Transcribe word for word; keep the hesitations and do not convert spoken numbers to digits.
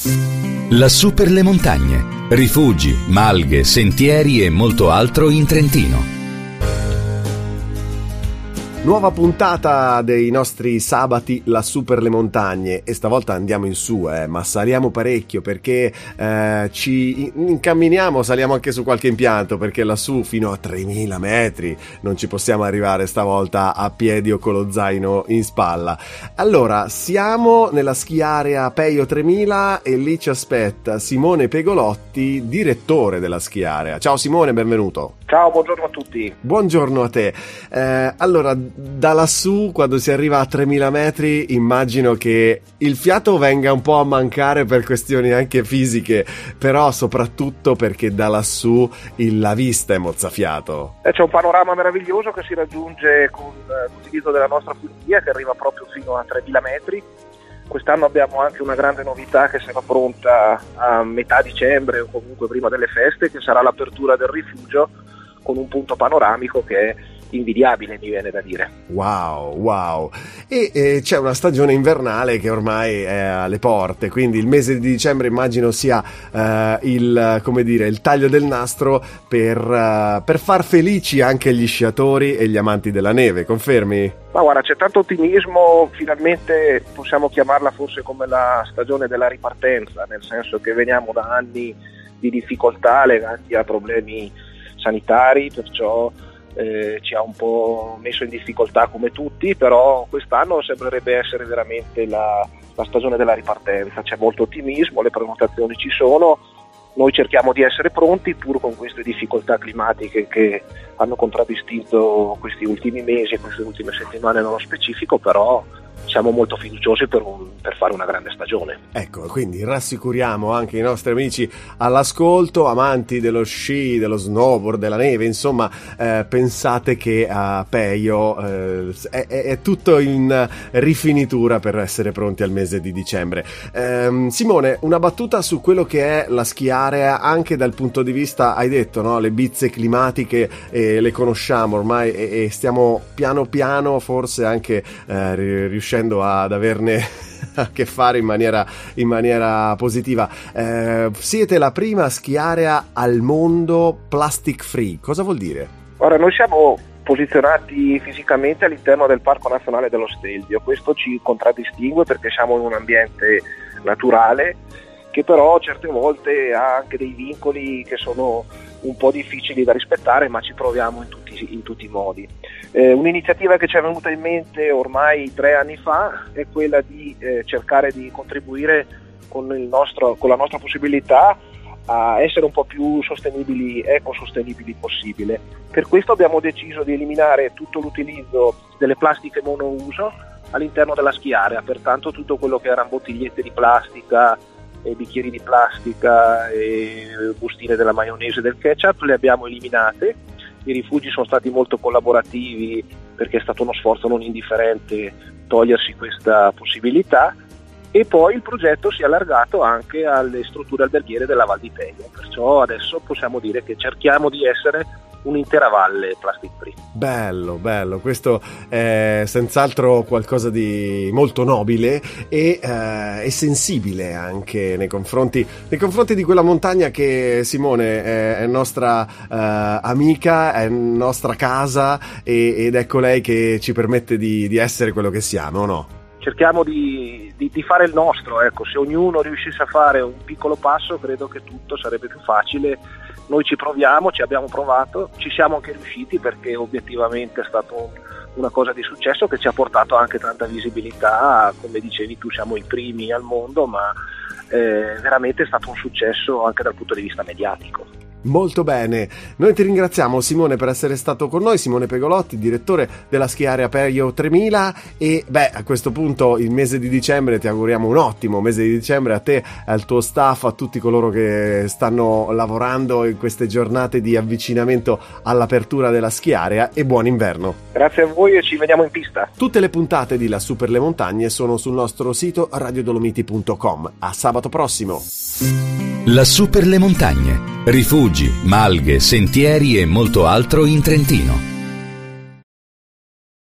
Lassù per le montagne, rifugi, malghe, sentieri e molto altro in Trentino. Nuova puntata dei nostri sabati lassù per le montagne, e stavolta andiamo in su, eh, ma saliamo parecchio perché eh, ci incamminiamo, saliamo anche su qualche impianto, perché lassù fino a tremila metri non ci possiamo arrivare stavolta a piedi o con lo zaino in spalla. Allora, siamo nella ski area Peio tremila e lì ci aspetta Simone Pegolotti, direttore della ski area. Ciao Simone, benvenuto. Ciao, buongiorno a tutti. Buongiorno a te. Eh, allora, da lassù, quando si arriva a tremila metri, immagino che il fiato venga un po' a mancare per questioni anche fisiche, però soprattutto perché da lassù il, la vista è mozzafiato. Eh, c'è un panorama meraviglioso che si raggiunge con eh, l'utilizzo della nostra funivia, che arriva proprio fino a tremila metri. Quest'anno abbiamo anche una grande novità che sarà pronta a metà dicembre o comunque prima delle feste, che sarà l'apertura del rifugio con un punto panoramico che è invidiabile, mi viene da dire. Wow, wow. E eh, c'è una stagione invernale che ormai è alle porte, quindi il mese di dicembre immagino sia eh, il, come dire, il taglio del nastro per, uh, per far felici anche gli sciatori e gli amanti della neve, confermi? Ma guarda, c'è tanto ottimismo, finalmente possiamo chiamarla forse come la stagione della ripartenza, nel senso che veniamo da anni di difficoltà legati a problemi sanitari, perciò eh, ci ha un po' messo in difficoltà come tutti, però quest'anno sembrerebbe essere veramente la, la stagione della ripartenza. C'è molto ottimismo, le prenotazioni ci sono, noi cerchiamo di essere pronti pur con queste difficoltà climatiche che hanno contraddistinto questi ultimi mesi e queste ultime settimane nello specifico, però siamo molto fiduciosi per, un, per fare una grande stagione. Ecco, quindi rassicuriamo anche i nostri amici all'ascolto, amanti dello sci, dello snowboard, della neve, insomma, eh, pensate che a Peio eh, è, è tutto in rifinitura per essere pronti al mese di dicembre. Eh, Simone, una battuta su quello che è la ski area anche dal punto di vista, hai detto, no? Le bizze climatiche eh, le conosciamo ormai e, e stiamo piano piano forse anche eh, riuscendo ad averne a che fare in maniera, in maniera positiva. Eh, siete la prima ski area al mondo plastic free. Cosa vuol dire? Ora, noi siamo posizionati fisicamente all'interno del Parco Nazionale dello Stelvio. Questo ci contraddistingue perché siamo in un ambiente naturale che però certe volte ha anche dei vincoli che sono un po' difficili da rispettare, ma ci proviamo in tutti, in tutti i modi. Eh, un'iniziativa che ci è venuta in mente ormai tre anni fa è quella di eh, cercare di contribuire con, il nostro, con la nostra possibilità a essere un po' più sostenibili, ecosostenibili possibile. Per questo abbiamo deciso di eliminare tutto l'utilizzo delle plastiche monouso all'interno della ski area, pertanto tutto quello che erano bottigliette di plastica, e bicchieri di plastica e bustine della maionese e del ketchup le abbiamo eliminate. I rifugi sono stati molto collaborativi perché è stato uno sforzo non indifferente togliersi questa possibilità, e poi il progetto si è allargato anche alle strutture alberghiere della Val di Peio, perciò adesso possiamo dire che cerchiamo di essere un'intera valle plastic free. Bello, bello, questo è senz'altro qualcosa di molto nobile e, eh, e sensibile anche nei confronti, nei confronti di quella montagna che, Simone, è, è nostra eh, amica, è nostra casa e, ed ecco lei che ci permette di, di essere quello che siamo, no? Cerchiamo di, di, di fare il nostro, ecco, se ognuno riuscisse a fare un piccolo passo credo che tutto sarebbe più facile. Noi ci proviamo, ci abbiamo provato, ci siamo anche riusciti perché obiettivamente è stato una cosa di successo che ci ha portato anche tanta visibilità, come dicevi tu siamo i primi al mondo, ma eh, veramente è stato un successo anche dal punto di vista mediatico. Molto bene, noi ti ringraziamo Simone per essere stato con noi, Simone Pegolotti, direttore della ski area Peio tremila, e beh, a questo punto il mese di dicembre ti auguriamo un ottimo mese di dicembre a te, al tuo staff, a tutti coloro che stanno lavorando in queste giornate di avvicinamento all'apertura della ski area, e buon inverno. Grazie a voi e ci vediamo in pista. Tutte le puntate di Lassù per le montagne sono sul nostro sito radio dolomiti punto com. A sabato prossimo. Lassù per le montagne, rifugi, malghe, sentieri e molto altro in Trentino.